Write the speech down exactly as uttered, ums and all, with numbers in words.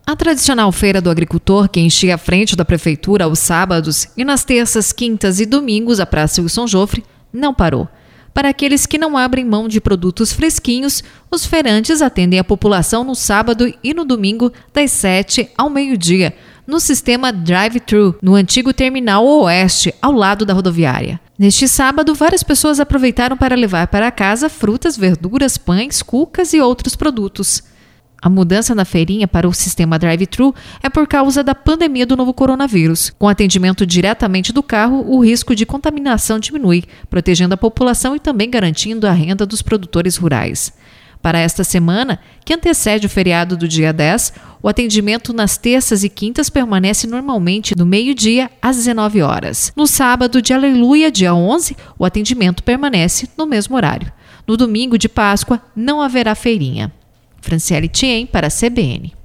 A tradicional Feira do Agricultor, que enchia a frente da prefeitura aos sábados e nas terças, quintas e domingos a Praça Wilson Joffre, não parou. Para aqueles que não abrem mão de produtos fresquinhos, os feirantes atendem a população no sábado e no domingo das sete ao meio-dia, no sistema drive-thru, no antigo Terminal Oeste, ao lado da rodoviária. Neste sábado, várias pessoas aproveitaram para levar para casa frutas, verduras, pães, cucas e outros produtos. A mudança na feirinha para o sistema drive-thru é por causa da pandemia do novo coronavírus. Com atendimento diretamente do carro, o risco de contaminação diminui, protegendo a população e também garantindo a renda dos produtores rurais. Para esta semana, que antecede o feriado do dia dez, o atendimento nas terças e quintas permanece normalmente do meio-dia às dezenove horas. No sábado de Aleluia, dia onze, o atendimento permanece no mesmo horário. No domingo de Páscoa, não haverá feirinha. Franciele Thiem para a C B N.